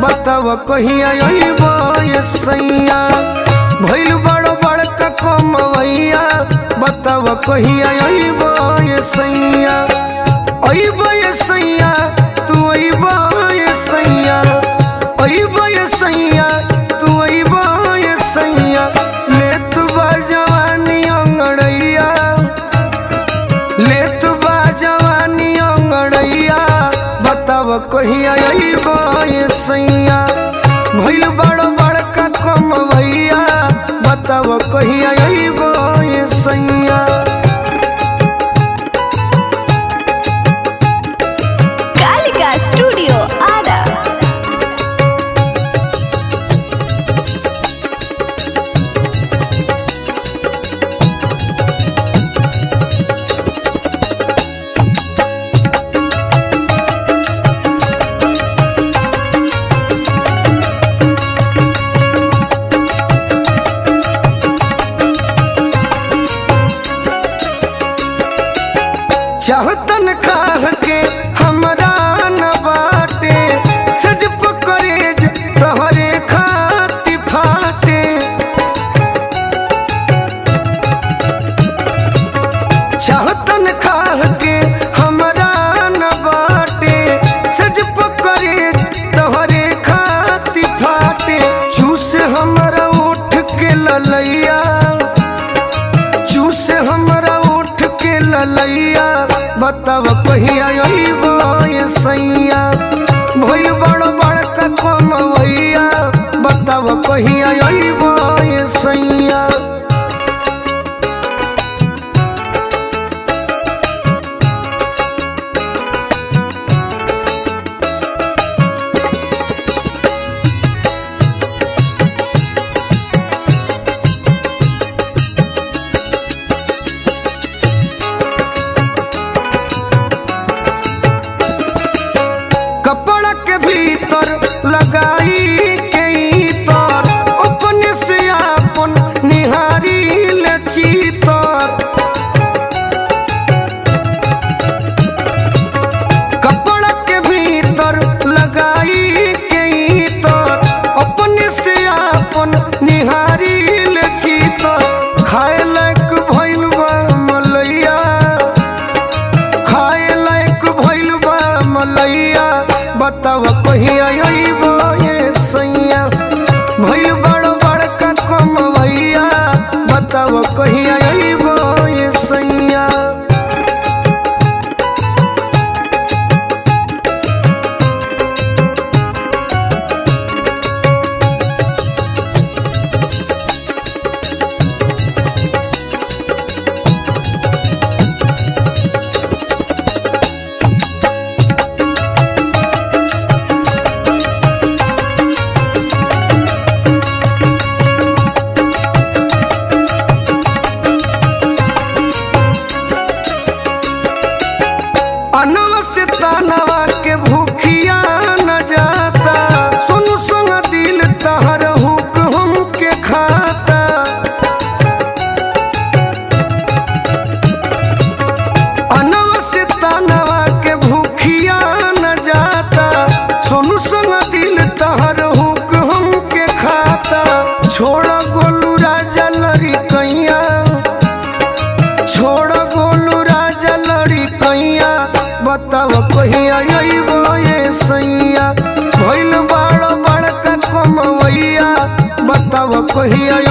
बताव कहिया अइबो ये सैया भइल बड़ो बड़का कमवैया बताव कहिया अइबो ये सैया अइबो ये सैया तू अइबो ये सैया अइबो ये सैया तू अइबो ये सैया ले तू बा जवानी अंगड़ैया ले तू बा जवानी अंगड़ैया बताव कहिया अइबो ये सैया भइल बड़ो बड़का कमवैया बताव कहिया अइबो ये सैया। कालिका स्टूडियो आरा। चाहतन खाह के हमरा न बाटे सज पकड़ेज तोहरे खाती फाटे चाहतन खाह के हमरा न बाटे सज पकड़ेज तोहरे खाती फाटे चूस हमरा उठ के ललैया चूस हमरा उठ के ललैया बताव कहिया अइबो ये सैया भइल बड़ो बड़का कमवैया बताव कहिया अइबो ये सैया। कपड़ा के भीतर लगाई के तर अपने से आपन निहारी ले चीतर कपड़ा के भीतर लगाई के तर अपने से आपन निहारी ले चीतर खाए लायक भइल बा मलैया खाए लायक भइल बा मलैया बताव कहिया अइबो ये सैया भइल बड़ो बड़का कमवैया बताव कहिया अइबो ये सैया। अनवा से तानवा के भूखिया न जाता सुनु संग दिल तहर हुक हम के खाता अनवा से तानवा के भूखिया न जाता सुनु संग दिल तहर हुक हम के खाता छोड़ गोलू राजा लड़ी कैया छोड़ गोलू राजा लड़ी कैया बताव कहिया अइबो ये सैया भइल बड़ो बड़का कमवैया बताव कहिया